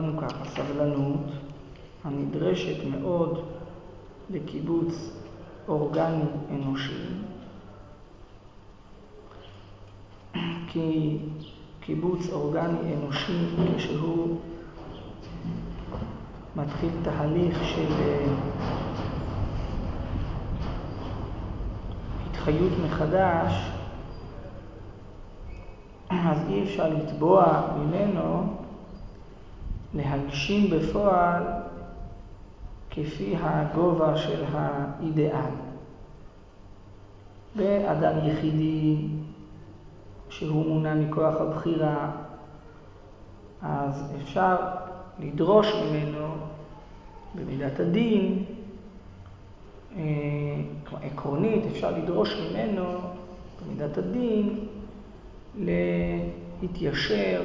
לנו ככה, סבלנות הנדרשת מאוד לקיבוץ אורגני אנושי, כי קיבוץ אורגני אנושי כשהוא מתחיל תהליך של התחיות מחדש, אז אי אפשר לתבוע ממנו להגשים בפועל כפי הגובה של האידאל. באדם יחידי שהוא מונע מכוח הבחירה, אז אפשר לדרוש ממנו במידת הדין, עקרונית אפשר לדרוש ממנו במידת הדין להתיישר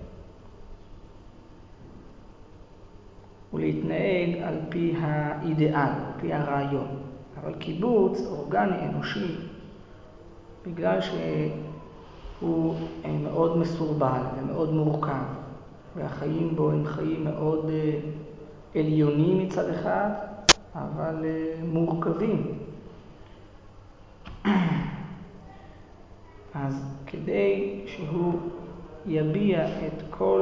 ולהתנהג על פי האידאל, על פי הרעיון. אבל קיבוץ אורגני אנושי, בגלל שהוא מאוד מסורבל ומאוד מורכב, והחיים בו הם חיים מאוד עליונים מצד אחד, אבל מורכבים. אז כדי שהוא יביע את כל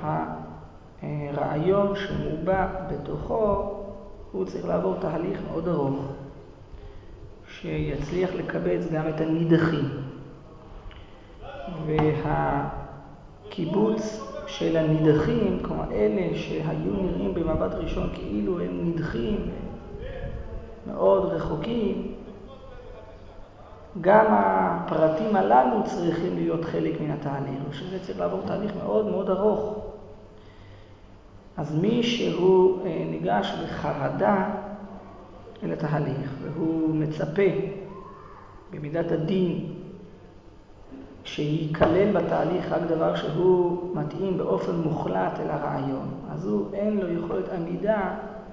הרעיון שמובע בתוכו, הוא צריך לעבור תהליך מאוד ארוך, שיצליח לקבץ גם את הנידחים. והקיבוץ של הנידחים, כמו אלה שהיו נראים במבט ראשון כאילו הם נידחים מאוד רחוקים, גם הפרטים הללו צריכים להיות חלק מן התהליך, ושזה צריך לעבור תהליך מאוד מאוד ארוך. אז מי שהוא ניגש בחרדה אל התהליך, והוא מצפה במידת הדין שייכלל בתהליך רק דבר שהוא מתאים באופן מוחלט אל הרעיון, אז הוא אין לו יכולת עמידה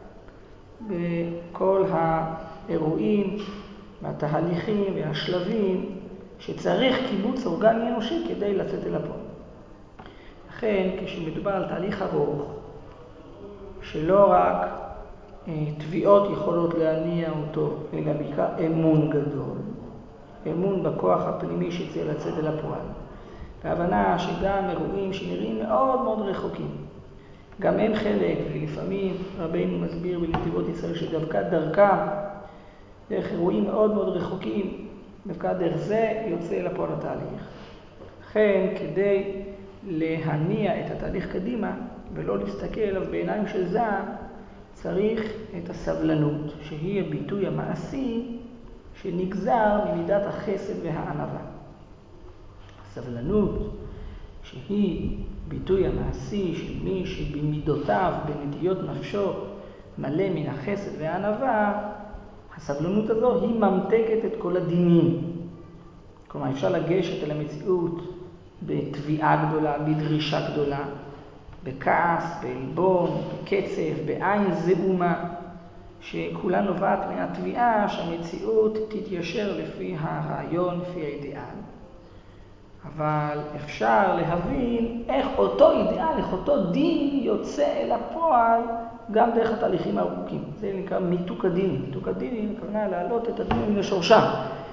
בכל האירועים והתהליכים והשלבים שצריך קיבוץ אורגני אנושי כדי לצאת אל הפועל. לכן כשמדובר על תהליך ארוך, שלא רק תביעות יכולות להניע אותו, אלא בעיקר אמון גדול, אמון בכוח הפנימי שצריך לצאת אל הפועל, והבנה שגם אירועים שנראים מאוד מאוד רחוקים, גם הם חלק, ולפעמים רבינו מסביר בנתיבות ישראל שדווקא דרכם, דרך אירועים מאוד מאוד רחוקים, דווקא דרך זה יוצא אל הפועל התהליך. לכן כדי להניע את התהליך קדימה ולא להסתכל עליו בעיניים של זעם, צריך את הסבלנות, שהיא הביטוי המעשי שנגזר ממידת החסד והענווה. הסבלנות, שהיא ביטוי המעשי של מי שבמידותיו, בנטיות נפשו, מלא מן החסד והענווה, הסבלנות הזו היא ממתקת את כל הדינים. כלומר, אפשר לגשת אל המציאות בתביעה גדולה, בדרישה גדולה, בכעס, בעלבון, בקצף, בעין זעומה, שכולה נובעת מהתביעה שהמציאות תתיישר לפי הרעיון, לפי האידאל. אבל אפשר להבין איך אותו אידאל, איך אותו דין יוצא אל הפועל גם דרך התהליכים הארוכים. זה נקרא מיתוק הדין. מיתוק הדין הכוונה להעלות את הדין מן השורשם.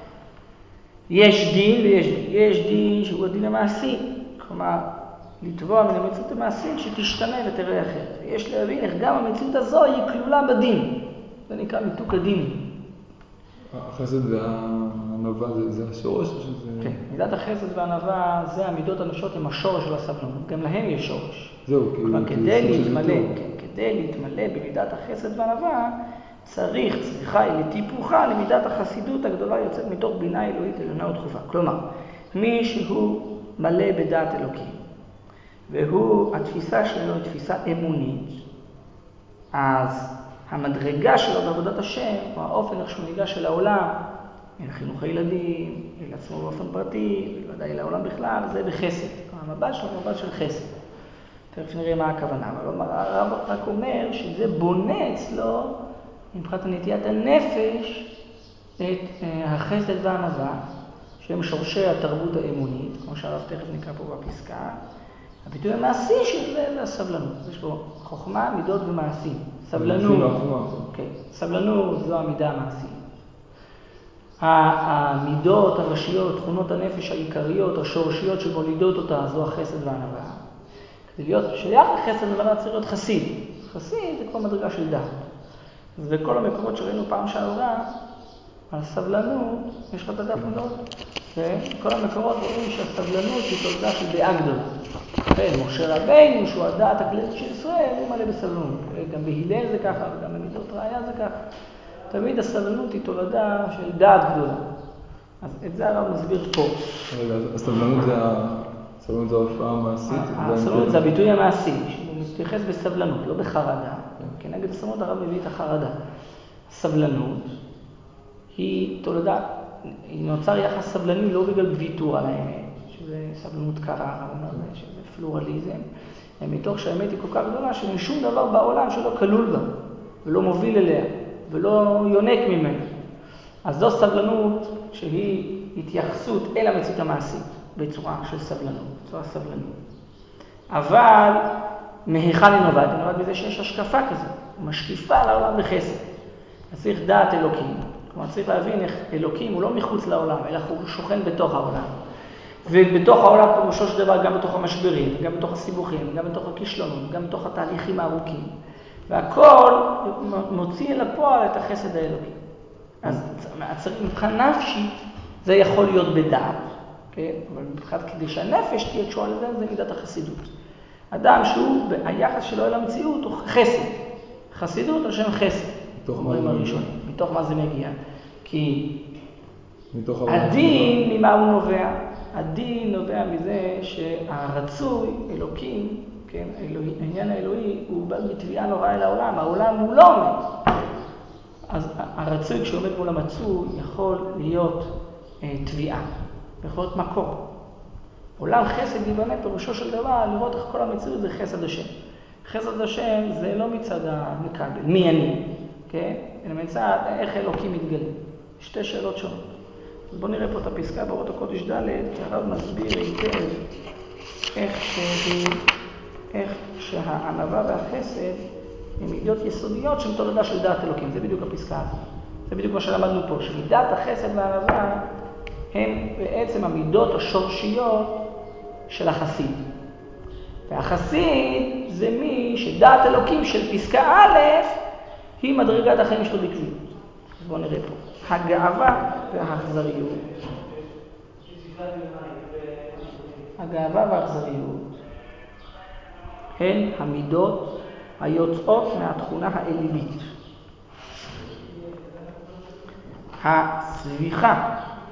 יש דין ויש דין שהוא הדין המעשי. כלומר, לתבוע מן המציאות המעשית שתשתנה ותראה אחרת. יש להבין איך גם המציאות הזו היא כלולה בדין. זה נקרא מיתוק הדין. החסד והענווה זה השורש? כן, מידת החסד והענווה זה המידות הנפשות עם השורש של הסבלנות. גם להם יש שורש. זהו, כלומר, כדי להתמלא במידת החסד והענווה, צריכה לטיפוחה למידת החסידות הגדולה יוצאת מתוך בינה אלוהית עליונה ודחופה. כלומר, מי שהוא מלא בדעת אלוקים, התפיסה שלו היא תפיסה אמונית, אז המדרגה שלו בעבודת השם, או האופן איך שהוא ניגש אל העולם, אל חינוך הילדים, אל עצמו באופן פרטי, ובוודאי אל העולם בכלל, זה בחסד. המבט שלו הוא מבט של חסד. תכף נראה מה הכוונה, אבל הרב רק אומר שזה בונה אצלו, מבחינת נטיית הנפש, את החסד והענווה, שהם שורשי התרבות האמונית, כמו שהרב תכף נקרא פה בפסקה, הביטוי המעשי של זה זה הסבלנות. יש פה חוכמה, מידות ומעשים. סבלנות, כן, סבלנות זו המידה המעשית. המידות הראשיות, תכונות הנפש העיקריות, השורשיות שמולידות אותה, זו החסד והענווה. כדי להיות שייך לחסד וענווה צריך להיות חסיד. חסיד זה כבר מדרגה של דעת. אז בכל המקומות שראינו פעם שעברה, על סבלנות, יש לך את הדף מודעות? כן? כל המקומות רואים שהסבלנות היא תולדה של דעה גדולה. כן, משה רבינו, שהוא הדעת הכללית של ישראל, הוא מלא בסבלנות. גם בהילל זה ככה, וגם במידות ראיה זה ככה. תמיד הסבלנות היא תולדה של דעת גדולה. אז את זה הרב מסביר פה. רגע, הסבלנות זה ההופעה המעשית? הסבלנות זה הביטוי המעשי, שהוא מתייחס בסבלנות, לא בחרדה. כנגד הסבלנות הרב מביא את החרדה. הסבלנות היא תולדה, היא נוצר יחס סבלני לא בגלל ויתור על האמת, שזה סבלנות קרה, הרב אומר שזה פלורליזם, מתוך שהאמת היא כל כך גדולה שאין שום דבר בעולם שלא כלול בה, ולא מוביל אליה, ולא יונק ממנה. אז זו סבלנות שהיא התייחסות אל המציאות המעשית בצורה של סבלנות, בצורה סבלנות. אבל מהיכן היא נובעת? היא נובעת בזה שיש השקפה כזאת, משקיפה על העולם בחסד. אז צריך דעת אלוקים. כלומר, צריך להבין איך אלוקים הוא לא מחוץ לעולם, אלא הוא שוכן בתוך העולם. ובתוך העולם פירושו של דבר גם בתוך המשברים, גם בתוך הסיבוכים, גם בתוך הכישלונות, גם בתוך התהליכים הארוכים. והכל מוציא אל הפועל את החסד האלוקי. אז מבחינה נפשית זה יכול להיות בדעת, כן? אבל מבחינת כדי שהנפש תהיה תשועה לזה, זה מידת החסידות. אדם שהוא, היחס שלו אל המציאות הוא חסד. חסידות על שם חסד. מתוך מה זה מגיע? כי הדין, ממה הוא נובע? הדין נובע מזה שהרצוי, אלוקים, כן, העניין האלוהי, הוא בא בתביעה נוראה אל העולם. העולם הוא לא עומד. אז הרצוי כשעומד מול המצוי יכול להיות תביעה, יכול להיות מקור. עולם חסד ייבנה פירושו של דבר לראות איך כל המציאות זה חסד השם. חסד השם זה לא מצד המקבל, מי אני, כן? אלא מצד איך אלוקים מתגלה. שתי שאלות שונות. אז בואו נראה פה את הפסקה באורות הקודש ד', כי הרב מסביר היטב איך שהענווה והחסד הם מידות יסודיות שהן תולדה של דעת אלוקים. זה בדיוק הפסקה הזאת. זה בדיוק מה שלמדנו פה, שמידת החסד והענווה הם בעצם המידות השורשיות של החסיד. והחסיד זה מי שדעת אלוקים של פסקה א' היא מדרגת החיים שלו בקביעות. אז בואו נראה פה. הגאווה והאכזריות. הגאווה והאכזריות הן המידות היוצאות מהתכונה האלילית. הסביחה,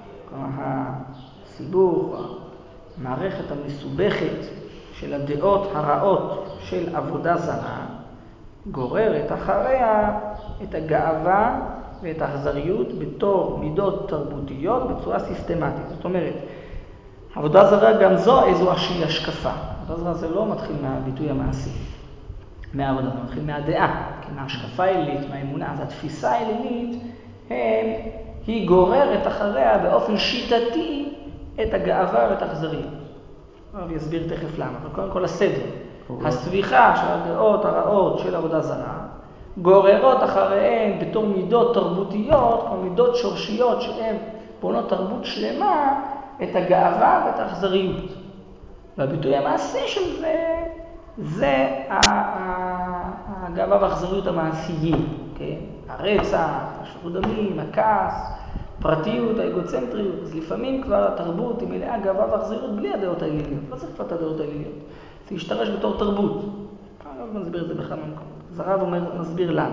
הסיבוך, המערכת המסובכת של הדעות הרעות של עבודה זרה, גוררת אחריה את הגאווה ואת האכזריות בתור מידות תרבותיות בצורה סיסטמטית. זאת אומרת, עבודה זרה גם זו איזושהי השקפה. עבודה זרה זה לא מתחיל מהביטוי המעשי, מהעבודה, זה מתחיל מהדעה, מההשקפה האלילית, מהאמונה. אז התפיסה האלילית היא גוררת אחריה באופן שיטתי את הגאווה ואת האכזריות. אני אסביר תכף למה, אבל קודם כל הסדר. הסביחה של הדעות הרעות של עבודה זרה, גוררות אחריהן בתור מידות תרבותיות, כמו מידות שורשיות שהן בונות תרבות שלמה, את הגאווה ואת האכזריות. והביטוי המעשי של זה הגאווה והאכזריות המעשיים. כן? הרצח, השפיכות דמים, הכעס, פרטיות, האגוצנטריות. אז לפעמים כבר התרבות היא מלאה גאווה ואכזריות בלי הדעות האליליות. לא צריך כבר את הדעות האליליות. זה ישתרש בתור תרבות. אני מסביר את זה בכמה מקומות. אז הרב מסביר למה.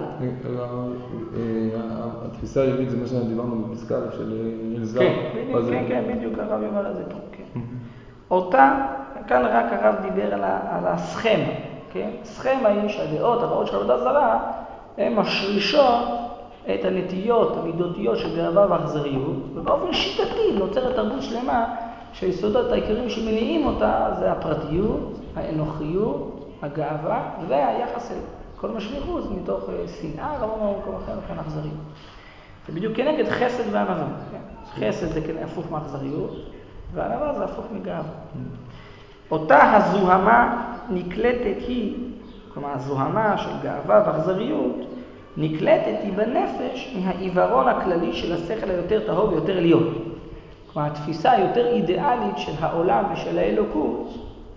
התפיסה האלילית זה מה שדיברנו בפסקה של אלזר. כן, בדיוק הרב יאמר את זה פה. אותה, כאן רק הרב דיבר על הסכמה. סכמה היא שהדעות הרעות של עבודה זרה הן משרישות את הנטיות המידותיות של גאווה ואכזריות, ובאופן שיטתי נוצרת תרבות שלמה שהיסודות העיקריים שמניעים אותה זה הפרטיות, האנוכיות, הגאווה והיחס אל כל משליך חוץ מתוך שנאה, רבה במקום אחר וכן אכזריות. זה בדיוק כנגד חסד וענווה. חסד זה הפוך מאכזריות, וענווה זה הפוך מגאווה. אותה הזוהמה נקלטת היא, כלומר הזוהמה של גאווה ואכזריות, נקלטת היא בנפש מהעיוורון הכללי של השכל היותר טהור ויותר עליון. כלומר התפיסה היותר אידיאלית של העולם ושל האלוקות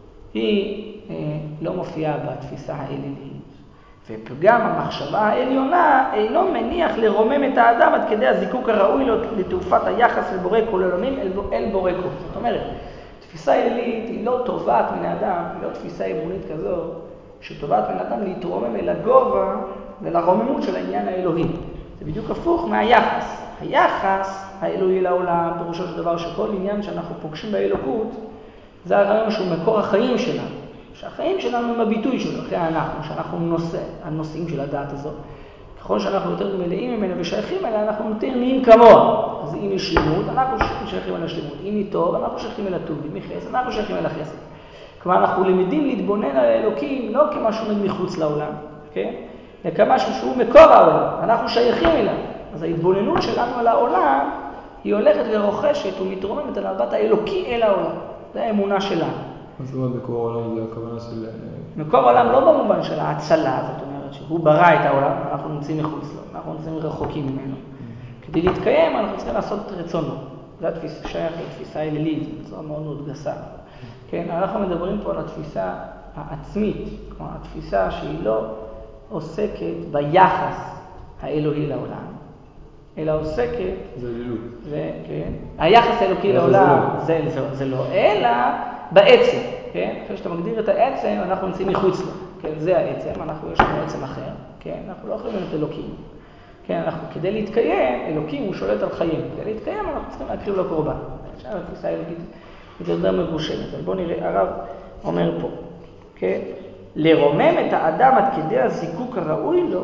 היא לא מופיעה בתפיסה האלילית. ופגם המחשבה העליונה אינו מניח לרומם את האדם עד כדי הזיקוק הראוי לו לתעופת היחס לבורא כל עולמים אל בורא כל. זאת אומרת, תפיסה אלילית היא לא תובעת מן האדם, היא לא תפיסה אמונית כזו, שתובעת מן האדם להתרומם אל הגובה ולרוממות של העניין האלוהי. זה בדיוק הפוך מהיחס. היחס האלוהי לעולם, פירושו של דבר שכל עניין שאנחנו פוגשים באלוקות, זה הרעיון שהוא מקור החיים שלנו. שהחיים שלנו הם הביטוי שלו, אחרי שאנחנו הנושאים של הדעת הזאת. ככל שאנחנו יותר מלאים ממנו ושייכים אליה, אנחנו יותר נהיים כמוה. אז אם יש שלמות, אנחנו שייכים אל השלמות. אם היא טוב, אנחנו שייכים אל הטוב. אם היא חסד, אנחנו שייכים אל החסד. כלומר, אנחנו למדים להתבונן על האלוקים לא כמשהו מחוץ לעולם, כן? אלא כמשהו שהוא מקור העולם. אנחנו שייכים אליו. אז ההתבוננות שלנו על העולם, היא הולכת ורוכשת ומתרוממת על המבט האלוקי אל העולם. זה האמונה שלנו. זאת אומרת, מקור העולם זה הכוונה של... מקור העולם לא במובן של ההצלה, זאת אומרת שהוא ברא את העולם, אנחנו נמצאים מחוץ לו, אנחנו נמצאים רחוקים ממנו. כדי להתקיים אנחנו צריכים לעשות את רצונו. זה התפיסה שייך לתפיסה אלילית, זו בצורה מאוד מאוד גסה. כן, אנחנו מדברים פה על התפיסה העצמית, כלומר התפיסה שהיא לא עוסקת ביחס האלוהי לעולם, אלא עוסקת... זה אלילות. כן, היחס האלוקי לעולם זה לא, אלא בעצם, כן? אחרי שאתה מגדיר את העצם, אנחנו נמצאים מחוץ לו. כן, זה העצם, יש לנו עצם אחר, כן? אנחנו לא יכולים להיות אלוקים. כן, כדי להתקיים, אלוקים הוא שולט על חיים. כדי להתקיים, אנחנו צריכים להקריב לו קורבן. עכשיו התפיסה האלוקית היא יותר מגושמת. אבל בואו נראה, הרב אומר פה, כן? לרומם את האדם עד כדי הזיקוק הראוי לו,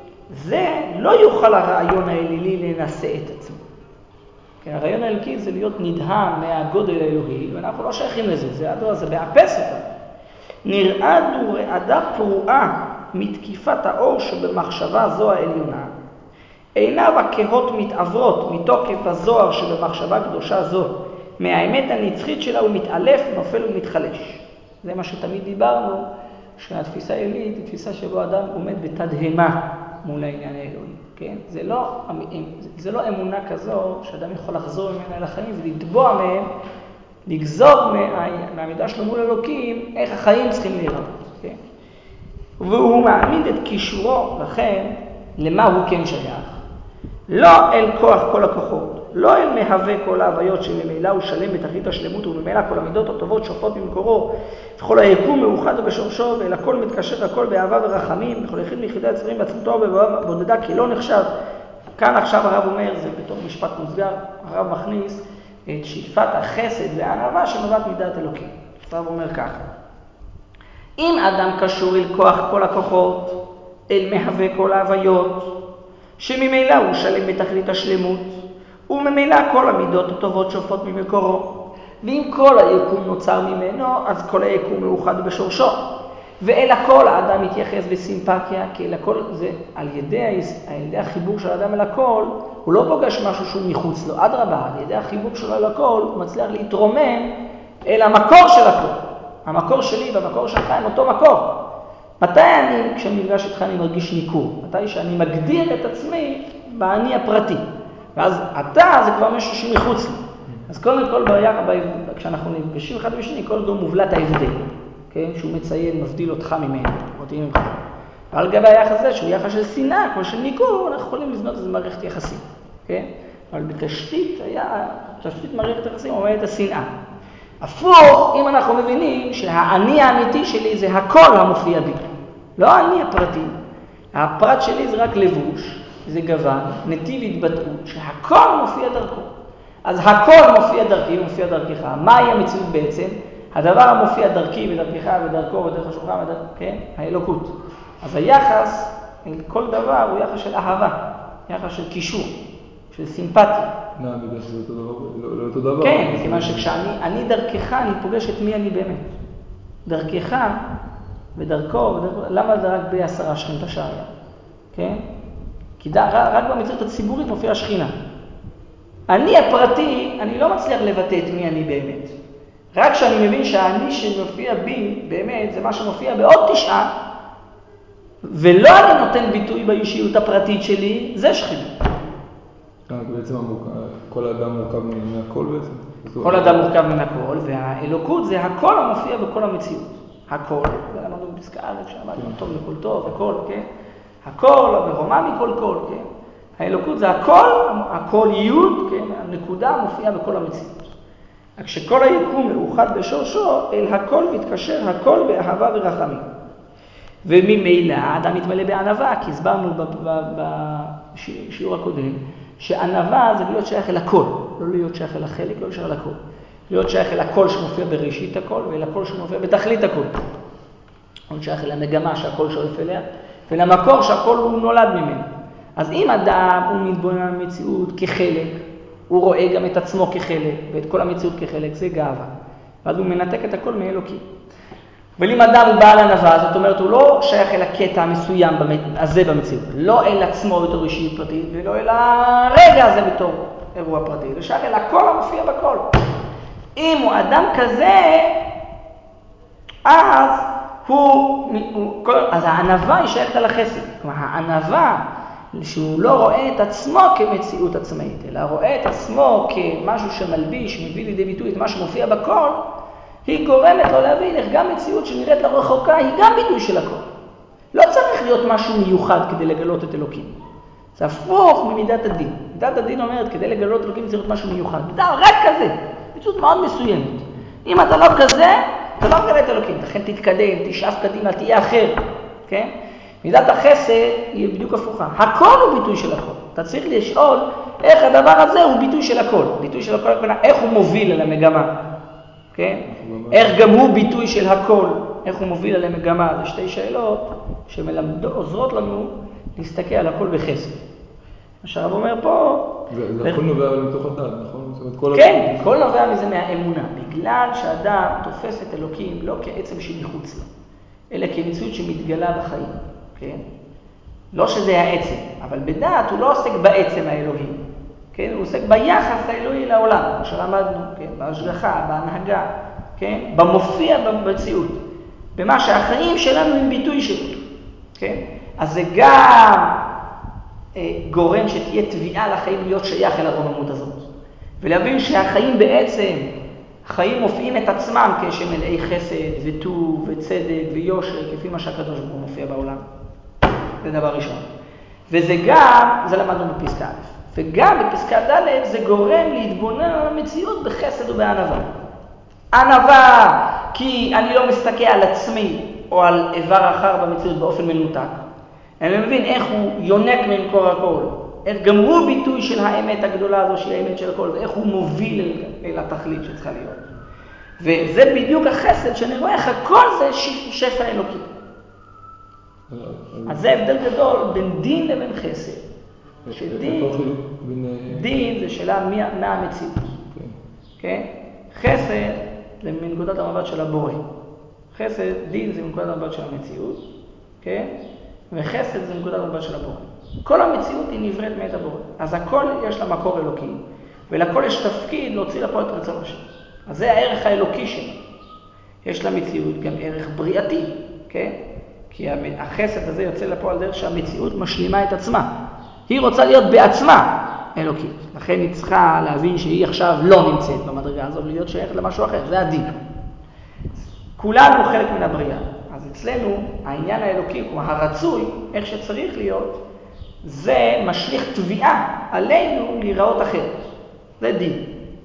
זה לא יוכל הרעיון האלילי לנסה את עצמו. כן, הרעיון האלוקי זה להיות נדהם מהגודל האלוהי, ואנחנו לא שייכים לזה, זה מאפס אותה. נרעד ורעדה פרועה מתקיפת האור שבמחשבה זו העליונה. עיניו הכהות מתעברות מתוקף הזוהר שבמחשבה קדושה זו. מהאמת הנצחית שלה הוא מתעלף, נופל ומתחלש. זה מה שתמיד דיברנו, שהתפיסה האלילית היא תפיסה שבו אדם עומד בתדהמה מול העניין האלוהי. כן? זה לא אמונה כזו שאדם יכול לחזור ממנה אל החיים ולטבוע מהם, לגזור מהמידה שלו מול אלוקים איך החיים צריכים להיראות. כן? והוא מעמיד את קישורו לכן למה הוא כן שייך. לא אל כוח כל הכוחות, לא אל מהווה כל ההוויות שממילא הוא שלם בתכלית השלמות וממילא כל המידות הטובות שופעות ממקורו וכל היקום מאוחד ובשורשו ואל הכל מתקשר הכל באהבה ורחמים וכל יחיד מיחידי הצרים בעצמתו ובודדה כי לא נחשב. כאן עכשיו הרב אומר, זה בתור משפט מוסגר, הרב מכניס את שאיפת החסד והענווה שנובעת מדעת אלוקים. הרב אומר ככה, אם אדם קשור אל כוח כל הכוחות, אל מהווה כל ההוויות, שממילא הוא שלם בתכלית השלמות, וממילא כל המידות הטובות שופעות ממקורו. ואם כל היקום נוצר ממנו, אז כל היקום מאוחד בשורשו. ואל הכל האדם מתייחס בסימפתיה, כי אל הכל זה על ידי החיבור של האדם אל הכל, הוא לא פוגש משהו שהוא מחוץ לו. אדרבה, על ידי החיבור שלו אל הכל, הוא מצליח להתרומם אל המקור של הכל. המקור שלי והמקור שלך הם אותו מקור. מתי כשאני נפגש איתך אני מרגיש ניכור? מתי שאני מגדיר את עצמי באני הפרטי. ואז אתה זה כבר משהו שמחוץ לי. אז קודם כל כשאנחנו נפגשים אחד בשני, קודם כל מובלט ההבדל. כן? שהוא מציין, מבדיל אותך ממנו, אותי ממך. ועל גבי היחס הזה, שהוא יחס של שנאה, כמו של ניכור, אנחנו יכולים לבנות איזו מערכת יחסים. כן? אבל בתשתית מערכת יחסים עומדת השנאה. הפוך, אם אנחנו מבינים שהאני האמיתי שלי זה הכל המופיע בי. לא האני הפרטי. הפרט שלי זה רק לבוש, זה גוון, נתיב התבטאות, שהכל מופיע דרכו. אז הכל מופיע דרכי ומופיע דרכך. מהי המציאות בעצם? הדבר המופיע דרכי ודרכך ודרכו ודרך השולחן, כן? האלוקות. אז היחס, כל דבר הוא יחס של אהבה, יחס של קישור, של סימפתיה. בגלל שזה לא אותו דבר. כן, מכיוון שכשאני דרכך, אני פוגש את מי אני באמת. דרכך ודרכו, למה זה רק ב10 שכינתה שעיה? כן? כי רק במציאות הציבורית מופיעה שכינה. אני הפרטי, אני לא מצליח לבטא את מי אני באמת. רק כשאני מבין שהאני שמופיע בי, באמת, זה מה שמופיע בעוד 9, ולא אני נותן ביטוי באישיות הפרטית שלי, זה שכינה. בעצם כל האדם מורכב מהכל בעצם? כל האדם מורכב מן הכל, והאלוקות זה הכל המופיע בכל המציאות. הכל, ולמדנו בפסקה א' שאמרנו טוב לכל טוב, הכל, כן? הכל, ורומא מכל כל, כן? האלוקות זה הכל יוד, כן? הנקודה מופיעה בכל המציאות. כשכל היקום מאוחד בשורשו, אל הכל מתקשר הכל באהבה ורחמים. וממילא האדם מתמלא בענווה, כי הסברנו בשיעור הקודם, שענווה זה להיות שייך אל הכל, לא להיות שייך אל החלק, לא שייך אל הכל. להיות שייך אל הכל שמופיע בראשית הכל, ואל הכל שמופיע בתכלית הכל. להיות שייך אל המגמה שהכל שואף אליה, ולמקור שהכל הוא נולד ממנו. אז אם אדם הוא מתבונן על המציאות כחלק, הוא רואה גם את עצמו כחלק, ואת כל המציאות כחלק, זה גאווה. ואז הוא מנתק את הכל מאלוקי. אבל אם אדם הוא בעל ענווה, זאת אומרת, הוא לא שייך אל הקטע המסוים הזה במציאות. לא אל עצמו בתור אישיות פרטית, ולא אל הרגע הזה בתור אירוע פרטי. הוא שייך אל הכל המופיע בכל. אם הוא אדם כזה, אז הענווה היא שייכת על החסד. כלומר, הענווה, שהוא לא רואה את עצמו כמציאות עצמאית, אלא רואה את עצמו כמשהו שמלביש, מביא לידי ביטוי את מה שמופיע בכל, היא גורמת לו להבין איך גם מציאות שנראית לה רחוקה היא גם ביטוי של הכל. לא צריך להיות משהו מיוחד כדי לגלות את אלוקים. זה הפוך ממידת הדין. מידת הדין אומרת, כדי לגלות אלוקים צריך להיות משהו מיוחד. זה רק כזה, מציאות מאוד מסוימת. אם אתה לא כזה, אתה לא מגלה את אלוקים. לכן תתקדם, תשאף קדימה, תהיה אחר. כן? מידת החסד היא בדיוק הפוכה. הכל הוא ביטוי של הכל. אתה צריך לשאול איך הדבר הזה הוא ביטוי של הכל. ביטוי של הכל, איך הוא מוביל אל המגמה. כן? איך גם הוא ביטוי של הכל, איך הוא מוביל אל המגמה. זה שתי שאלות שעוזרות לנו להסתכל על הכל בחסד. מה שהרב אומר פה... זה הכל נובע מתוך הדעת, נכון? כן, הכל נובע מזה מהאמונה. בגלל שאדם תופס את אלוקים לא כעצם שמחוץ לו, אלא כמציאות שמתגלה בחיים. כן? לא שזה העצם, אבל בדעת הוא לא עוסק בעצם האלוהים. כן? הוא עוסק ביחס האלוהי לעולם, כמו שלמדנו, כן? בהשגחה, בהנהגה, כן? במופיע במציאות, במה שהחיים שלנו הם ביטוי שלו. כן? אז זה גם גורם שתהיה תביעה לחיים להיות שייך אל הרוממות הזאת. ולהבין שהחיים בעצם, החיים מופיעים את עצמם כשמלאי חסד וטוב וצדק ויושר, כפי מה שהקדוש ברוך הוא מופיע בעולם. זה דבר ראשון. וזה גם, זה למדנו בפסקה א', וגם בפסקה ד' זה גורם להתבונן על המציאות בחסד ובענווה. ענווה, כי אני לא מסתכל על עצמי או על איבר אחר במציאות באופן מנותק. אני מבין איך הוא יונק ממקור הכל, איך גם הוא ביטוי של האמת הגדולה הזו שהיא האמת של הכל, ואיך הוא מוביל אל התכלית שצריכה להיות. וזה בדיוק החסד שאני רואה איך הכל זה שפע אלוקי. אז זה הבדל גדול בין דין לבין חסד. דין זה שאלה מה המציאות. כן? חסד זה מנקודת המבט של הבורא. דין זה מנקודת המבט של המציאות. כן? וחסד זה מנקודת המבט של הבורא. כל המציאות היא נבראת מאת הבורא. אז הכל יש לה מקור אלוקי, ולכל יש תפקיד להוציא לפועל את רצון השם. אז זה הערך האלוקי שלה. יש למציאות גם ערך בריאתי. כן? כי החסד הזה יוצא לפועל דרך שהמציאות משלימה את עצמה. היא רוצה להיות בעצמה אלוקית. לכן היא צריכה להבין שהיא עכשיו לא נמצאת במדרגה הזו, להיות שייכת למשהו אחר. זה הדין. כולנו חלק מן הבריאה. אז אצלנו העניין האלוקי, כלומר הרצוי, איך שצריך להיות, זה משליך תביעה עלינו להיראות אחרת. זה דין.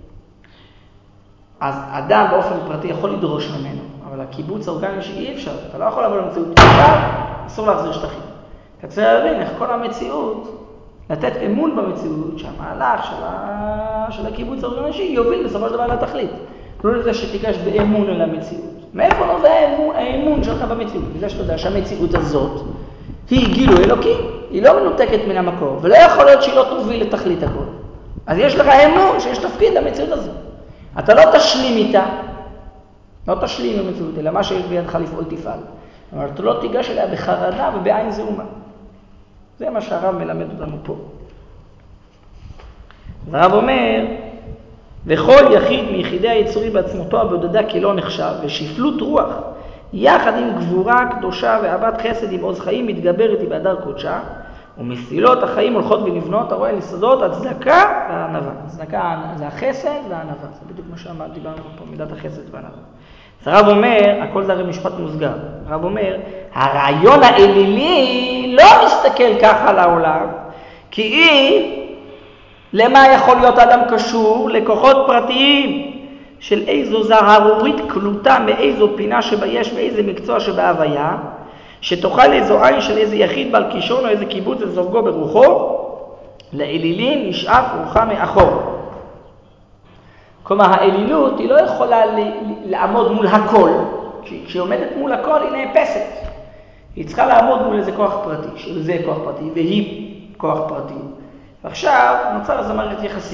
אז אדם באופן פרטי יכול לדרוש ממנו, אבל הקיבוץ האורגני שאי אפשר, אתה לא יכול לבוא למציאות, אסור להחזיר שטחים. אתה צריך להבין איך כל המציאות, לתת אמון במציאות, שהמהלך של הקיבוץ האורגני יוביל בסופו של דבר לתכלית. לא לזה שתיגש באמון אל המציאות. מאיפה נובע האמון שלך במציאות? בגלל שאתה יודע שהמציאות הזאת היא גילוי אלוקי, היא לא מנותקת מן המקור, ולא יכול להיות שהיא לא תוביל לתכלית הכל. אז יש לך אמון שיש תפקיד למציאות הזאת. אתה לא תשלים איתה, לא תשלים עם המציאות, אלא מה שיש בידך לפעול תפעל. אבל אתה לא תיגש אליה בחרדה ובעין זעומה. זה מה שהרב מלמד אותנו פה. הרב אומר וכל יחיד מיחידי היצורים בעצמותו הבודדה כלא נחשב, ושפלות רוח, יחד עם גבורה קדושה ואהבת חסד עם עוז חיים מתגברת היא בהדר קודשה, ומסילות החיים הולכות ונבנות, הרואה ליסודות הצדקה והענווה. הצדקה זה החסד והענווה, זה בדיוק מה שדיברנו פה, מידת החסד והענווה. אז הרב אומר, הכל זה הרי משפט מוסגר, הרב אומר, הרעיון האלילי לא מסתכל ככה על העולם, כי היא, למה יכול להיות אדם קשור? לכוחות פרטיים של איזו זהרורית קלוטה מאיזו פינה שביש, מאיזה מקצוע שבהוויה, שתוכל איזו עין של איזה יחיד בעל קישון או איזה קיבוץ לזורגו ברוחו, לאלילים נשאף רוחה מאחור. כלומר, האלילות היא לא יכולה לעמוד מול הכל, כשהיא עומדת מול הכל היא נאפסת. היא צריכה לעמוד מול איזה כוח פרטי, שזה כוח פרטי, והיא כוח פרטי. ועכשיו נוצר איזה מערכת יחסים.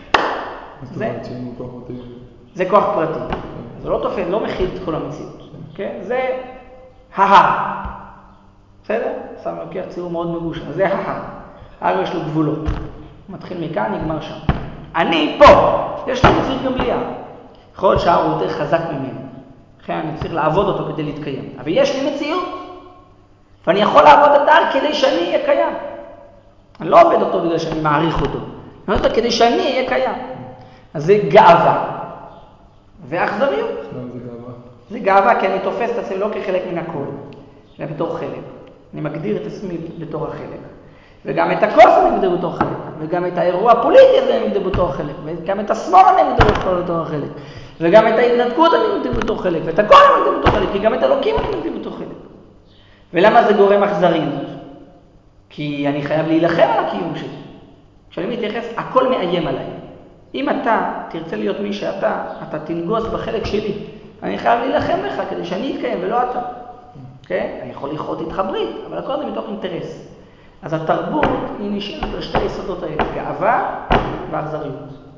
זה כוח פרטי. זה לא תופן, לא מכיל את כל המציאות. זה בסדר? שם לוקח ציור מאוד מגושם. זה הרי יש לו גבולות. מתחיל מכאן, נגמר שם. אני פה. יש לי מציאות גם בלי יכול להיות שההר הוא יותר חזק ממנו. לכן אני צריך לעבוד אותו כדי להתקיים. אבל יש לי מציאות. ואני יכול לעבוד את ההר כדי שאני אהיה קיים. אני לא עובד אותו בגלל שאני מעריך אותו. אני עובד אותו כדי שאני אהיה קיים. אז זה גאווה. ואכזריות. למה זה גאווה? זה גאווה כי אני תופס את עצמי לא כחלק מן הכל, אלא בתור חלק. אני מגדיר את עצמי בתור החלק. וגם את הכוס אני מגדיר בתור חלק. וגם את האירוע הפוליטי הזה אני מגדיר בתור חלק. וגם את השמאל אני מגדיר בתור חלק. וגם את ההתנתקות אני מגדיר בתור חלק. ואת הכל אני מגדיר בתור חלק. כי גם את אלוקים אני מגדיר בתור חלק. ולמה זה גורם אכזריות? כי אני חייב להילחם על הקיום שלי. כשאני מתייחס, הכל מאיים עליי. אם אתה תרצה להיות מי שאתה, אתה תנגוס בחלק שלי. אני חייב להילחם לך כדי שאני אתקיים ולא אתה. Okay? אני יכול לכרות איתך ברית, אבל הכל זה מתוך אינטרס. אז התרבות היא נשארת על שתי היסודות האלה, גאווה ואכזריות.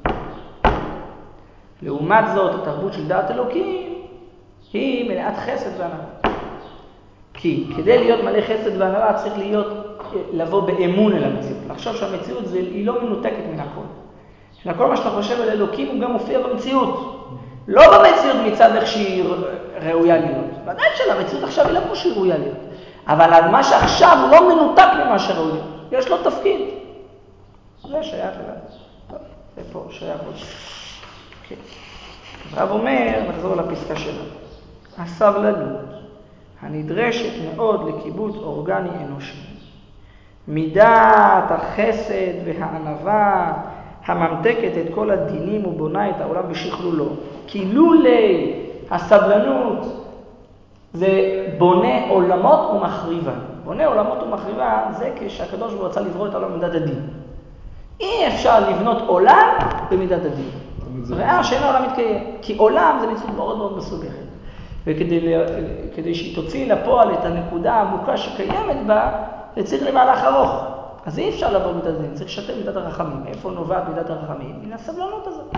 לעומת זאת, התרבות של דעת אלוקים היא מלאת חסד וענווה. כי כדי להיות מלא חסד וענווה צריך לבוא באמון אל המציאות. לחשוב שהמציאות היא לא מנותקת מן הכל. אלא כל מה שאתה חושב על אלוקים הוא גם מופיע במציאות. לא במציאות מצד איך שהיא ראויה להיות. ודאי שלמציאות עכשיו היא לא כמו שהיא ראויה להיות. אבל על מה שעכשיו הוא לא מנותק ממה שראוי להיות. יש לו תפקיד. זה שייך אליו. טוב, זה פה, שייך עוד. אוקיי. הרב אומר, נחזור לפסקה שלנו. הסבלנות הנדרשת מאוד לקיבוץ אורגני אנושי. מידת החסד והענווה הממתקת את כל הדינים ובונה את העולם בשכלולו. כי לולי הסבלנות זה בונה עולמות ומחריבה. בונה עולמות ומחריבה זה כשהקדוש ברוך הוא רצה לברוא את העולם במידת הדין. אי אפשר לבנות עולם במידת הדין. ראה שאין העולם מתקיים. כי עולם זה מציאות מאוד מאוד מסובכת. וכדי שהיא תוציא לפועל את הנקודה העמוקה שקיימת בה, זה צריך למהלך ארוך. אז אי אפשר לבוא מידת הדין, צריך לשתף מידת הרחמים. איפה נובעת מידת הרחמים? מן הסבלנות הזאת.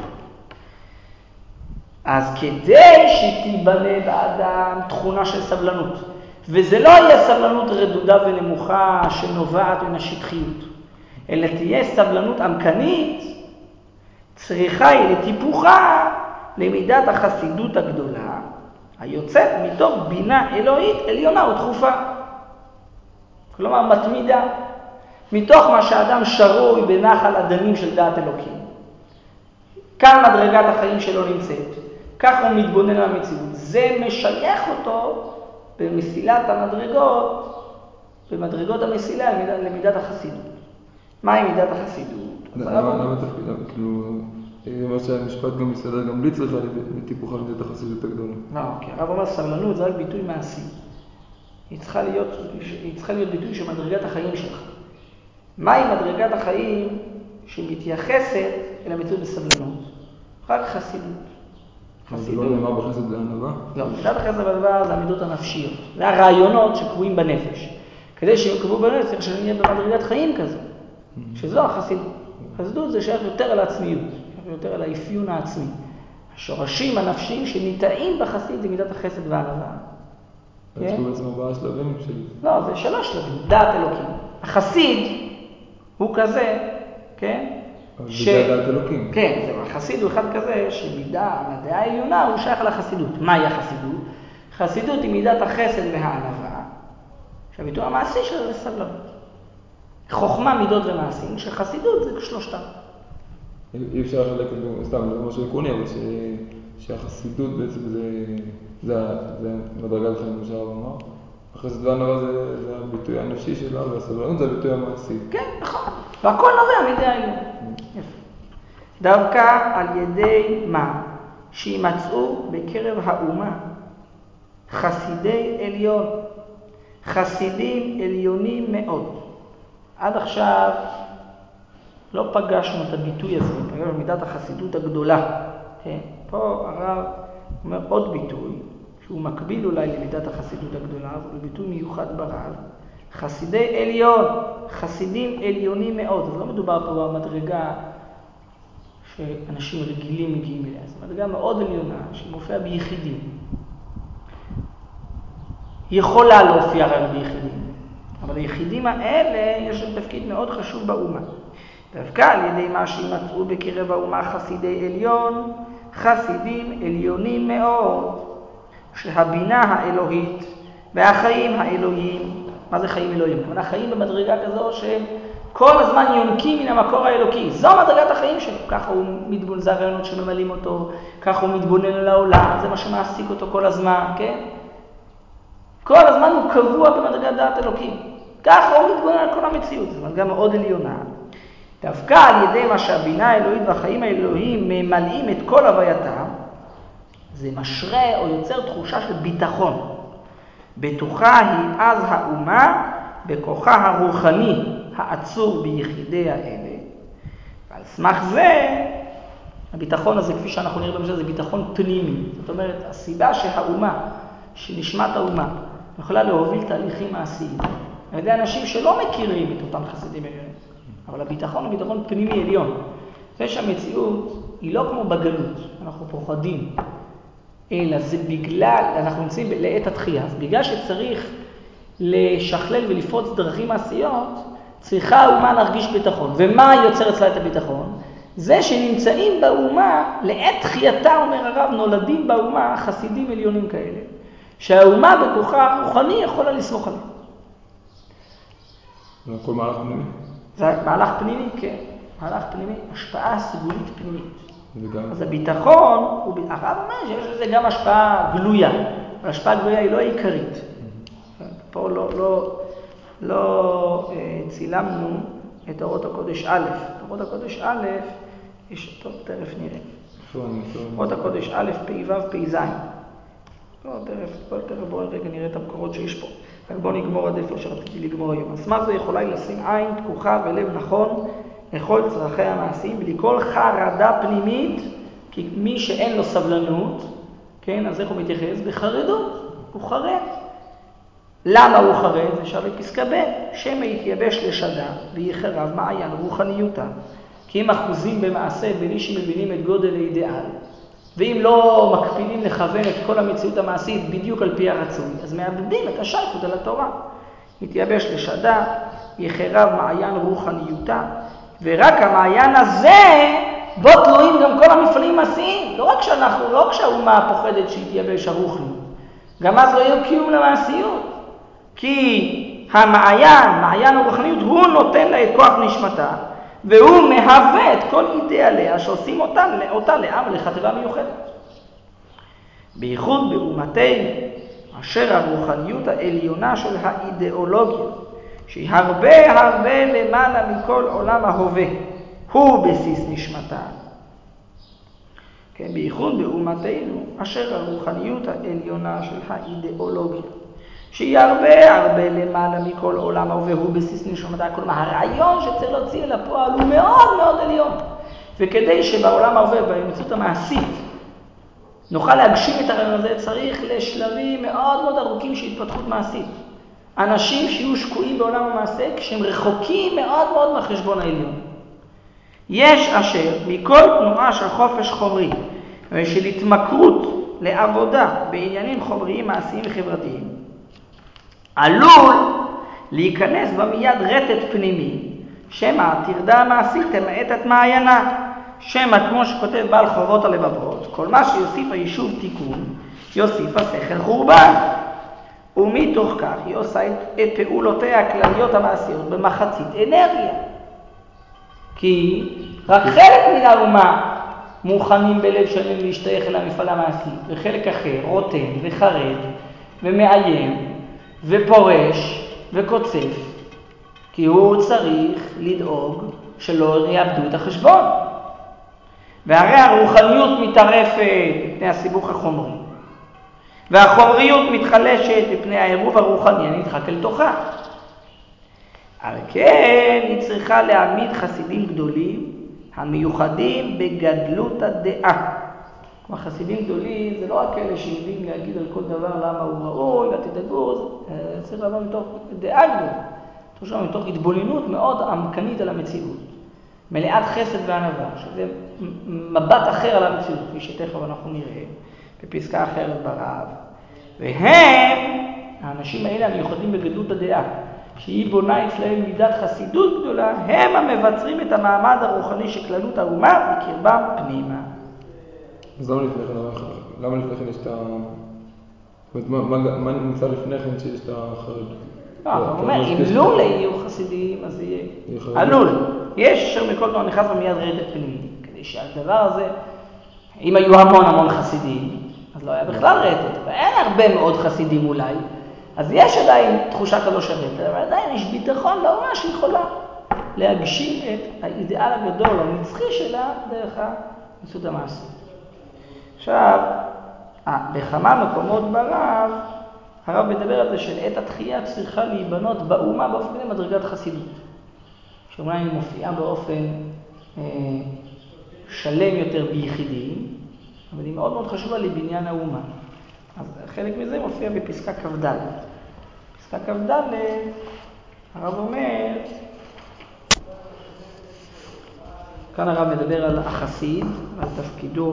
אז כדי שתיבנה באדם תכונה של סבלנות, וזה לא יהיה סבלנות רדודה ונמוכה שנובעת מן השטחיות, אלא תהיה סבלנות עמקנית, צריכה היא לטיפוחה למידת החסידות הגדולה, היוצאת מתוך בינה אלוהית עליונה ודחופה. כלומר, מתמידה, מתוך מה שהאדם שרוי בנחל אדנים של דעת אלוקים. כאן מדרגת החיים שלו נמצאת. כך הוא מתבונן על המציאות. זה משייך אותו במסילת המדרגות, במדרגות המסילה למידת החסידות. מהי מידת החסידות? למה תפקידה? כאילו, מה שהמשפט גם מסתדר, גם בלי צריכה לטיפוחה למידת החסידות הגדולה. לא, כי הרב אומר, סבלנות זה רק ביטוי מעשי. היא צריכה להיות ביטוי של מדרגת החיים שלך. מהי מדרגת החיים שמתייחסת אל המציאות בסבלנות? רק חסידות. זה לא נאמר בחסד והענווה? לא, מידת החסד והענווה זה המידות הנפשיות. זה הרעיונות שקבועים בנפש. כדי שהם קבועים בנפש צריך שנהיה במדרגת חיים כזו. שזו החסידות. חסידות זה שייך יותר על העצמיות, יותר על האפיון העצמי. השורשים הנפשיים שניטעים בחסיד זה מידת החסד והענווה. יש פה בעצם 4 שלבים של... לא, זה 3 שלבים. דעת אלוקים. החסיד הוא כזה, כן? זה דעת אלוקים. כן, זהו. חסיד הוא אחד כזה המדעה העליונה הוא שייך לחסידות. מהי החסידות? חסידות היא מידת החסד והענווה, שהביטוי המעשי שלה זה סבלנות. חוכמה, מידות ומעשים, שחסידות זה שלושתם. אי אפשר לחלק את זה, סתם, זה משהו עקרוני, אבל שהחסידות בעצם זה מדרגת החיים אפשר לומר. החסד והענווה זה הביטוי האנושי שלה, והסבלנות זה הביטוי המעשי. כן, נכון. והכל נובע מידי העליון. יפה. דווקא על ידי מה? שימצאו בקרב האומה חסידי עליון, חסידים עליונים מאוד. עד עכשיו לא פגשנו את הביטוי הזה, פגשנו מידת החסידות הגדולה. כן? פה הרב אומר עוד ביטוי, שהוא מקביל אולי למידת החסידות הגדולה, אבל ביטוי מיוחד ברב. חסידי עליון, חסידים עליונים מאוד. אז לא מדובר פה במדרגה שאנשים רגילים מגיעים אליה. זו מדרגה מאוד עליונה שמופיעה ביחידים. היא יכולה להופיע רק ביחידים, אבל היחידים האלה יש להם תפקיד מאוד חשוב באומה. דווקא על ידי מה שימצאו בקרב האומה חסידי עליון, חסידים עליונים מאוד, שהבינה האלוהית והחיים האלוהיים, מה זה חיים אלוהיים? כלומר, החיים במדרגה כזו שהם כל הזמן יונקים מן המקור האלוקי. זו מדרגת החיים שלו. ככה הוא מתבונן, זה הרעיונות שממלאים אותו, ככה הוא מתבונן על העולם, זה מה שמעסיק אותו כל הזמן, כן? כל הזמן הוא קבוע במדרגת דעת אלוקים. ככה הוא מתבונן על כל המציאות. זו מדרגה מאוד עליונה. דווקא על ידי מה שהבינה האלוהית והחיים האלוהיים ממלאים את כל הווייתם, זה משרה או יוצר תחושה של ביטחון. בטוחה היא אז האומה בכוחה הרוחני העצור ביחידי האלה. ועל סמך זה, הביטחון הזה, כפי שאנחנו נראה במשל, זה ביטחון פנימי. זאת אומרת, הסיבה שהאומה, שנשמת האומה, יכולה להוביל תהליכים מעשיים. על ידי אנשים שלא מכירים את אותם חסידים עליונים. אבל הביטחון הוא ביטחון פנימי עליון. זה שהמציאות היא לא כמו בגלות, אנחנו פוחדים. אלא זה בגלל, אנחנו נמצאים לעת התחייה, אז בגלל שצריך לשכלל ולפרוץ דרכים מעשיות, צריכה האומה להרגיש ביטחון. ומה יוצר אצלה את הביטחון? זה שנמצאים באומה, לעת תחייתה, אומר הרב, נולדים באומה חסידים עליונים כאלה, שהאומה בכוחה הרוחני יכולה לסמוך עליהם. זה הכל מהלך פנימי? זה מהלך פנימי, כן. מהלך פנימי, השפעה סגולית פנימית. אז הביטחון, הרב אומר שיש לזה גם השפעה גלויה. ההשפעה הגלויה היא לא העיקרית. פה לא צילמנו את אורות הקודש א'. אורות הקודש א', יש, טוב, תרף נראה. אורות הקודש א', פ' ו', פ' ז'. בואו רגע נראה את המקורות שיש פה. רק בואו נגמור עד איפה שרציתי לגמור היום. אז מה זה יכולה לשים עין, תקוחה ולב נכון לכל צרכי המעשים, בלי כל חרדה פנימית, כי מי שאין לו סבלנות, כן, אז איך הוא מתייחס? בחרדות, הוא חרד. למה הוא חרד? זה שווה פסקה ב', שמא יתייבש לשדה ויחרב מעיין רוחניותה. כי אם אחוזים במעשה בלי שמבינים את גודל האידיאל, ואם לא מקפידים לכוון את כל המציאות המעשית בדיוק על פי הרצוי, אז מאבדים את השייכות על התורה. מתייבש לשדה, יחרב מעיין רוחניותה, ורק המעיין הזה, בו תלויים גם כל המפעלים מעשיים. לא רק שהאומה פוחדת שיתייבש הרוחניות, גם אז לא יהיו קיום למעשיות. כי מעיין הרוחניות, הוא נותן לה את כוח נשמתה, והוא מהווה את כל אידיאליה שעושים אותה לעם ולחטיבה מיוחדת. בייחוד באומתנו, אשר הרוחניות העליונה של האידיאולוגיה, שהיא הרבה למעלה מכל עולם ההווה, הוא בסיס נשמתה. כן, בייחוד באומתנו, אשר הרוחניות העליונה של האידיאולוגיה, שהיא הרבה למעלה מכל עולם ההווה, הוא בסיס נשמתה. כלומר, הרעיון שצריך להוציא אל הפועל הוא מאוד עליון. וכדי שבעולם ההווה, במציאות המעשית, נוכל להגשים את הרעיון הזה, צריך לשלבים מאוד ארוכים של התפתחות מעשית. אנשים שיהיו שקועים בעולם המעשה, כשהם רחוקים מאוד מהחשבון העליון. יש אשר מכל תנועה של חופש חומרי, ושל התמכרות לעבודה בעניינים חומריים, מעשיים וחברתיים, עלול להיכנס בה מיד רטט פנימי, שמא הטרדה המעשית תמעט את מעיינה, שמא כמו שכותב בעל חורבות הלבבות, כל מה שיוסיף היישוב תיקון, יוסיף השכל חורבן. ומתוך כך היא עושה את פעולותיה הכלליות המעשיות במחצית אנרגיה. כי רק חלק מן האומה מוכנים בלב שלם להשתייך אל המפעל המעשי, וחלק אחר רוטן וחרד ומאיים ופורש וקוצף, כי הוא צריך לדאוג שלא יאבדו את החשבון. והרי הרוחניות מתערפת מפני הסיבוך החומרי, והחומריות מתחלשת מפני העירוב הרוחני הנדחק אל תוכה. על כן היא צריכה להעמיד חסידים גדולים המיוחדים בגדלות הדעה. כלומר, חסידים גדולים זה לא רק אלה שיודעים להגיד על כל דבר למה הוא ראוי, ותדאגו, זה צריך לבוא מתוך דעה גדולה, מתוך התבוננות מאוד עמקנית על המציאות, מלאת חסד וענווה, שזה מבט אחר על המציאות, כפי שתכף אנחנו נראה בפסקה אחרת ברב. והם, האנשים האלה המיוחדים בגדלות הדעה, שהיא בונה אצלהם מידת חסידות גדולה, הם המבצרים את המעמד הרוחני של כללות האומה בקרבם פנימה. אז למה לפני כן יש את ה... מה נמצא לפני כן שיש את החרד? הוא אומר, אם לולא יהיו חסידים, אז יהיה עלול. יש אשר מכל תנועה נכנס ומיד רדת פנימי. כדי שהדבר הזה, אם היו המון חסידים, אז לא היה בכלל רדת. ואין הרבה מאוד חסידים אולי, אז יש עדיין תחושה כזו של רדת, אבל עדיין יש ביטחון לאומה שיכולה להגשים את האידאל הגדול, הנצחי שלה, דרך המציאות המעשית. עכשיו, בכמה מקומות ברב, הרב מדבר על זה שלעת התחייה צריכה להיבנות באומה באופן כזה מדרגת חסידות. שאומנם היא מופיעה באופן שלם יותר ביחידים, אבל היא מאוד מאוד חשובה לבניין האומה. אז חלק מזה מופיע בפסקה כ"ד. פסקה כ"ד, הרב אומר, כאן הרב מדבר על החסיד, על תפקידו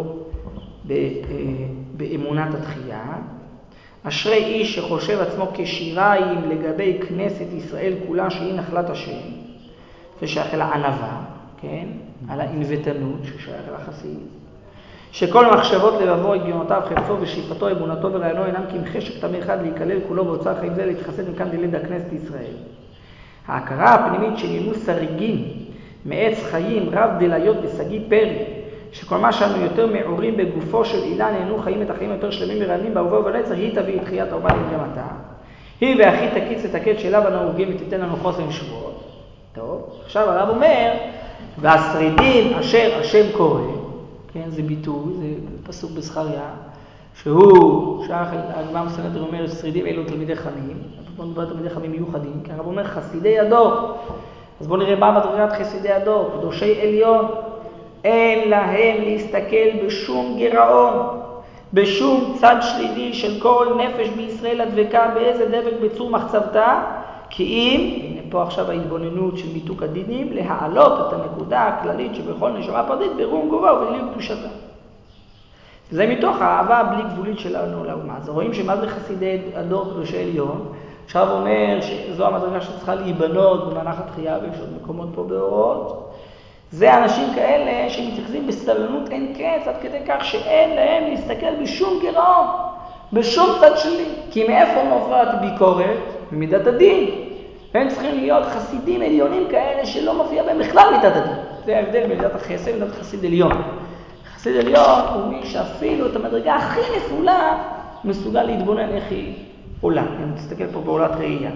באמונת התחייה. אשרי איש שחושב עצמו כשיריים לגבי כנסת ישראל כולה שהיא נחלת השם, זה שייך אל הענווה, כן? על האינבטנות ששייך אל החסיד. שכל מחשבות לבבו, הגיונותיו, חפצו ושאיפתו, אמונתו ורעיונו אינם כמחשק תמי אחד להיכלל כולו באוצר חיים זה להתחסד מכאן דליד הכנסת ישראל. ההכרה הפנימית של ינוס סריגים מעץ חיים רב דליות וסגי פרי, שכל מה שאנו יותר מעורים בגופו של אילן נהנו חיים את החיים יותר שלמים ורענים בהווה ובנצח, היא תביא את תחיית האומה להתגמתה. היא והכי תקיץ את הקץ שלה בנהוגים ותיתן לנו חוסן שבועות. טוב, עכשיו הרב אומר, והשרידים אשר השם קורא, כן, זה ביטוי, זה פסוק בזכריה, שהוא, הגמרא מסנהדרין אומר, שרידים אלו תלמידי חכמים, בואו נדבר על תלמידי חכמים מיוחדים, כי הרב אומר חסידי הדור. אז בואו נראה מה מדרגת חסידי הדור, קדושי עליון, אין להם להסתכל בשום גירעון, בשום צד שלילי של כל נפש בישראל הדבקה באיזה דבק בצור מחצבתה, כי אם, הנה פה עכשיו ההתבוננות של מיתוק הדינים, להעלות את הנקודה הכללית שבכל נשמה פרטית ברום גובה ובליל קדושתה. זה מתוך האהבה הבלי גבולית שלנו לאומה. אז רואים שמה זה חסידי הדור קדושי עליון? עכשיו אומר שזו המדרגה שצריכה להיבנות במהלך התחייה, ויש עוד מקומות פה באורות. זה אנשים כאלה שמתייחסים בסבלנות אין קץ, עד כדי כך שאין להם להסתכל בשום גירעון, בשום צד שלי. כי מאיפה נובעת ביקורת? ממידת הדין. והם צריכים להיות חסידים עליונים כאלה שלא מופיע בהם בכלל מידת הדין. זה ההבדל בין מידת החסד ומידת חסיד עליון. חסיד עליון הוא מי שאפילו את המדרגה הכי נפולה מסוגל להתבונן איך היא עולה. אני מסתכל פה בעולת ראייה.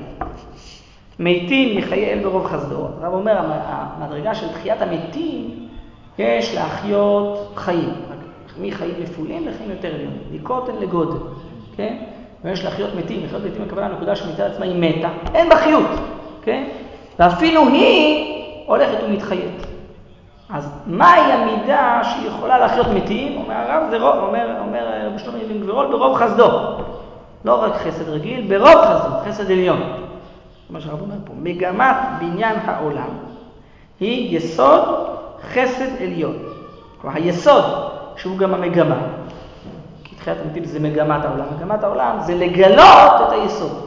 מתים יחיה אל ברוב חסדו. הרב אומר, המדרגה של תחיית המתים יש להחיות חיים. מחיים נפולים לחיים יותר עליונים. מקוטן לגודל. כן? ויש להחיות מתים. לחיות מתים הכוונה הנקודה שמצד עצמה היא מתה. אין בה חיות. כן? ואפילו היא הולכת ומתחיית. אז מהי המידה שיכולה להחיות מתים? אומר הרב, זה רוב, אומר רבי שלמה אבן גבירול, ברוב חסדו. לא רק חסד רגיל, ברוב חסדו, חסד עליון. מה שהרב אומר פה, מגמת בניין העולם היא יסוד חסד עליון. כלומר, היסוד שהוא גם המגמה, כי תחיית המתים זה מגמת העולם. מגמת העולם זה לגלות את היסוד.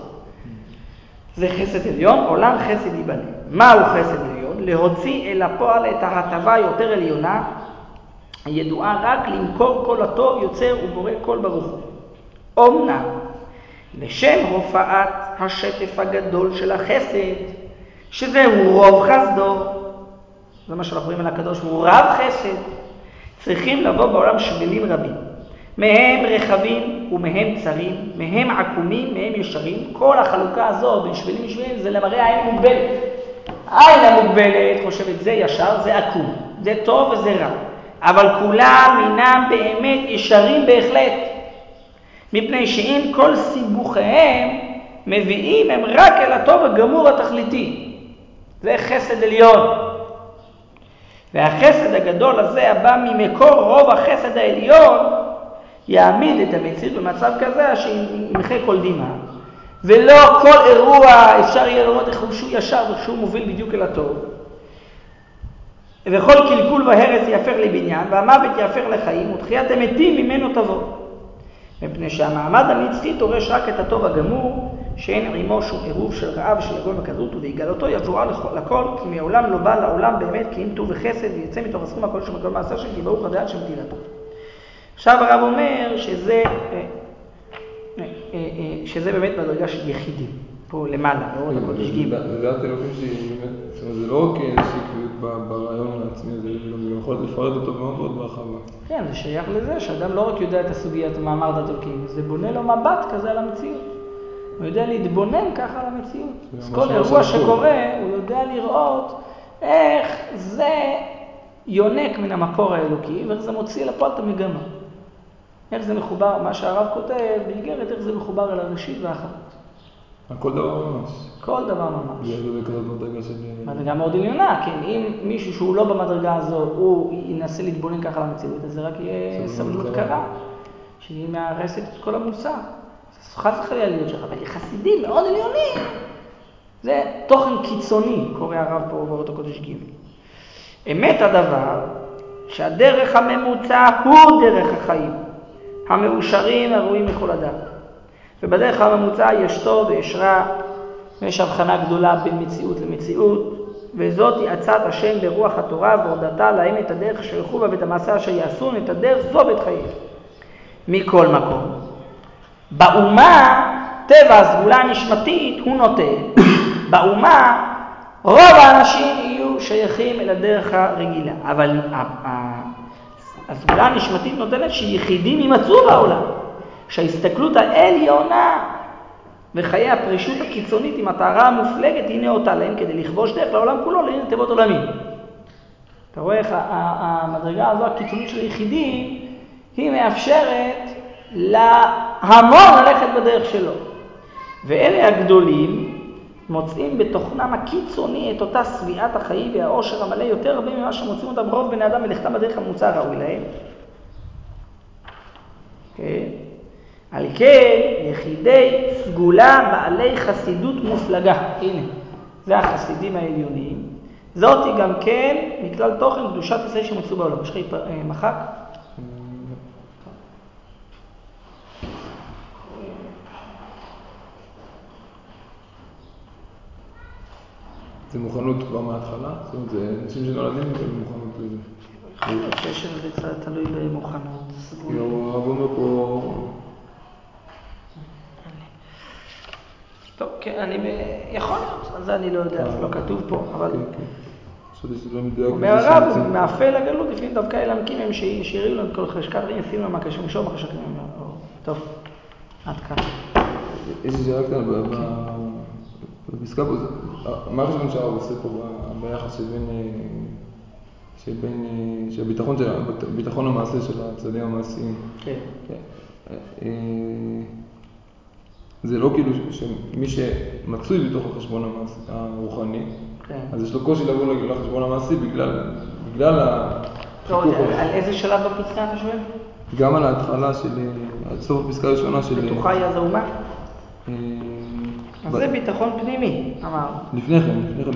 זה חסד עליון, עולם חסד ייבנה. מהו חסד עליון? להוציא אל הפועל את ההטבה יותר עליונה, הידועה רק למכור כל הטוב יוצר ובורא כל ברוך הוא. אומנם, לשם הופעת השטף הגדול של החסד, שזהו רוב חסדו, זה מה שאנחנו רואים על הקדוש, הוא רב חסד, צריכים לבוא בעולם שבילים רבים. מהם רחבים ומהם צרים, מהם עקומים, מהם ישרים. כל החלוקה הזו בין שבילים ושבילים זה למראה העין המוגבלת. העין המוגבלת חושבת זה ישר, זה עקום, זה טוב וזה רע. אבל כולם אינם באמת ישרים בהחלט. מפני שאם כל סיבוכיהם מביאים הם רק אל הטוב הגמור התכליתי. זה חסד עליון. והחסד הגדול הזה הבא ממקור רוב החסד העליון יעמיד את המציאות במצב כזה שימחה כל דמעה. ולא כל אירוע אפשר יהיה לראות איך שהוא ישר ושהוא מוביל בדיוק אל הטוב. וכל קלקול והרס יהפך לבניין והמוות יהפך לחיים ותחיית המתים ממנו תבוא. מפני שהמעמד הנצחי תורש רק את הטוב הגמור שאין עמו שום עירוב של רעה ושל יגון וכזות ובהגלתו יבואה לכל כי מעולם לא בא לעולם באמת כי אם טוב וחסד ויצא מתוך הסכום הכל שמכל מעשה שם כי ברוך הדעת שמתילתו. עכשיו הרב אומר שזה באמת בדרגה של יחידים פה למעלה באורות הקודש ג'. זה התלוקים שבאמת, זאת אומרת זה לא רק איזושהי קביעות ברעיון העצמי, זה גם יכול לפרט אותו מאוד מאוד בהרחבה. כן, זה שייך לזה שאדם לא רק יודע את הסוגיית מאמר התלוקים, זה בונה לו מבט כזה על המציאות. הוא יודע להתבונן ככה על המציאות. אז כל אירוע שקורה, הוא יודע לראות איך זה יונק מן המקור האלוקי, ואיך זה מוציא לפועל את המגמה. איך זה מחובר, מה שהרב כותב באיגרת, איך זה מחובר אל הראשית והאחרית. כל דבר ממש. כל דבר ממש. זה כזאת מדרגה של... מדרגה מאוד עליונה, כן. אם מישהו שהוא לא במדרגה הזו, הוא ינסה להתבונן ככה על המציאות, אז זה רק יהיה סבלות קרה, שהיא מהרסת את כל המוסר. זה חס וחלילה להיות שלך, אבל יחסידים מאוד עליונים. זה תוכן קיצוני, קורא הרב פה באורות הקודש ג'. אמת הדבר, שהדרך הממוצע הוא דרך החיים. המאושרים הראויים מכל אדם. ובדרך הממוצע יש טוב ויש רע, ויש הבחנה גדולה בין מציאות למציאות, וזאת היא עצת השם ברוח התורה והודתה להם את הדרך אשר ילכו בה ואת המעשה אשר יעשו, את הדרך זו ואת חיים. מכל מקום. באומה, טבע הסגולה הנשמתית הוא נותן. באומה, רוב האנשים יהיו שייכים אל הדרך הרגילה. אבל הסגולה הנשמתית נותנת שיחידים יימצאו בעולם. שההסתכלות העליונה וחיי הפרישות הקיצונית עם הטהרה המופלגת היא נאותה להם כדי לכבוש דרך לעולם כולו לעניין תיבות עולמים. אתה רואה איך המדרגה הזו הקיצונית של היחידים היא מאפשרת להמון ללכת בדרך שלו. ואלה הגדולים מוצאים בתוכנם הקיצוני את אותה סביעת החיים והאושר המלא יותר הרבה ממה שמוצאים אותם רוב בני אדם מלכתם בדרך המוצא הראוי להם. כן. על כן, יחידי סגולה בעלי חסידות מופלגה. הנה, זה החסידים העליונים. זאת היא גם כן מכלל תוכן קדושת ישראל שמצאו בעולם. יש לך מחק? זה מוכנות כבר מההתחלה? זאת אומרת, זה אנשים שנולדים במוכנות לזה. יכול להיות שיש זה תלוי במוכנות. הרב אומר פה... טוב, כן, יכול להיות, על זה אני לא יודע, זה לא כתוב פה, אבל... אומר הרב, מאפל הגלות, לפעמים דווקא אלה המקים הם שיריעו לנו כל חשקר, יפילו למה קשור משום החשקרים. טוב, עד כאן. יש לי שאלה קטנה בפסקה פה, מה חשבון שהרב עושה פה ביחס שהביטחון המעשה של הצדדים המעשיים? כן. זה לא כאילו שמי שמצוי בתוך החשבון הרוחני, אז יש לו קושי לבוא לחשבון המעשי בגלל החיכוך הזה. על איזה שלב בפסקה אתה שואל? גם על ההתחלה של, עד סוף הפסקה הראשונה של... בתוכה היא אז האומה? אז זה ביטחון פנימי, אמר. לפני כן,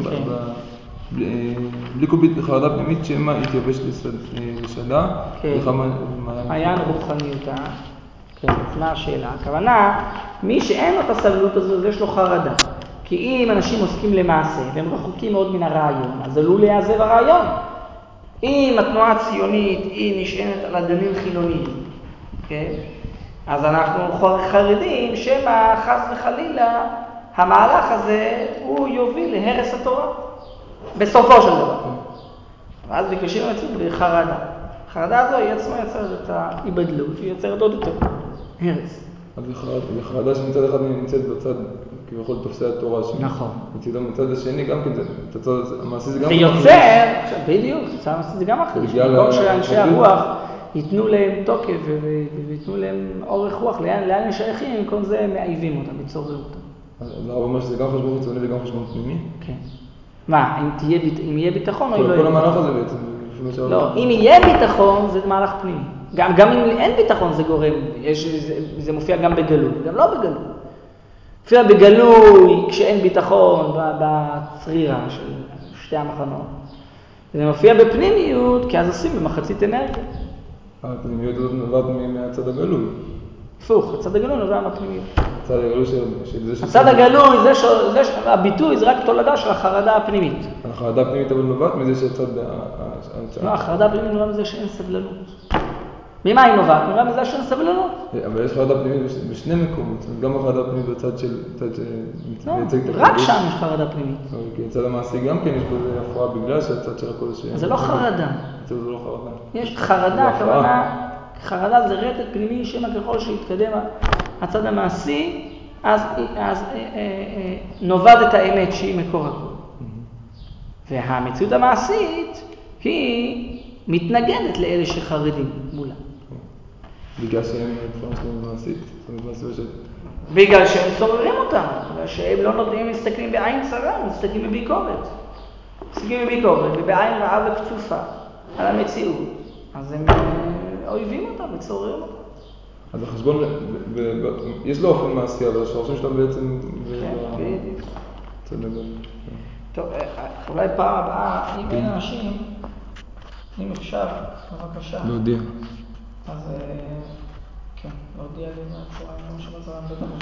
בלי כל חרדה פנימית שמה התייבש לשדה. כן, מעיין רוחניותה. כן, מה השאלה? הכוונה, מי שאין לו את הסבלות הזו, יש לו חרדה. כי אם אנשים עוסקים למעשה, והם רחוקים מאוד מן הרעיון, אז עלול להיעזב הרעיון. אם התנועה הציונית היא נשענת על אדנים חילוניים, כן? אז אנחנו חרדים שמא חס וחלילה המהלך הזה הוא יוביל להרס התורה, בסופו של דבר. ואז בקשים למצוא בחרדה. החרדה הזו היא עצמה יוצרת את ההיבדלות, היא יוצרת עוד יותר הרס. אז היא חרדה שמצד אחד נמצאת בצד, כביכול תופסי התורה שלי. נכון. מצד השני גם כן, המעשי זה גם... זה יוצר, עכשיו בדיוק, זה גם אחר. במקום שאנשי הרוח ייתנו להם תוקף ויתנו להם אורך רוח, לאן הם שייכים, במקום זה הם מעיבים אותם, מצוררים אותם. אז הרב אומר שזה גם חשבון חיצוני וגם חשבון פנימי? כן. מה, אם יהיה ביטחון או אם לא יהיה? כל המהלך הזה בעצם. לא, אם יהיה ביטחון זה מהלך פנימי. גם אם אין ביטחון זה גורם, זה מופיע גם בגלוי, גם לא בגלוי. מופיע בגלוי כשאין ביטחון בצרירה של שתי המחנות. זה מופיע בפנימיות כי אז עושים במחצית אנרגיה. הפנימיות הזאת נובעת מהצד הגלוי. הפוך, הצד הגלוי נובע מהפנימיות. הצד הגלוי של זה הצד הגלוי, הביטוי זה רק תולדה של החרדה הפנימית. החרדה הפנימית אבל נובעת מזה שהצד... לא, החרדה הפנימית נובעת מזה שאין סבלנות. ממה היא נובעת? נובעת מזה שאין סבלנות. אבל יש חרדה פנימית בשני מקומות. גם החרדה הפנימית בצד של... רק שם יש חרדה פנימית. כי הצד המעשי גם כן יש בזה הפרעה בגלל שהצד של הכל ש... זה לא חרדה. זה לא חרדה. יש חרדה, הכוונה, חרדה זה רטט פנימי שמה ככל שהתקדם הצד המעשי, אז נובד את האמת שהיא מקור הכל. והמציאות המעשית היא מתנגדת לאלה שחרדים מולה. בגלל שהם תפורה שלהם מעשית? בגלל שהם סוררים אותם, בגלל שהם לא נותנים, מסתכלים בעין צרה, מסתכלים בביקורת. מסתכלים בביקורת ובעין רעה וקצופה על המציאות. אז הם אויבים אותם וסוררים אותם. אז החשבון, יש לו אופן מעשי, אבל השורשים שלו בעצם... כן, בדיוק. צדק. טוב, אולי פעם הבאה, אם אין אנשים, אם אפשר, בבקשה. להודיע. אז כן, להודיע לי מהצורה, אני לא משמע צורה בטח.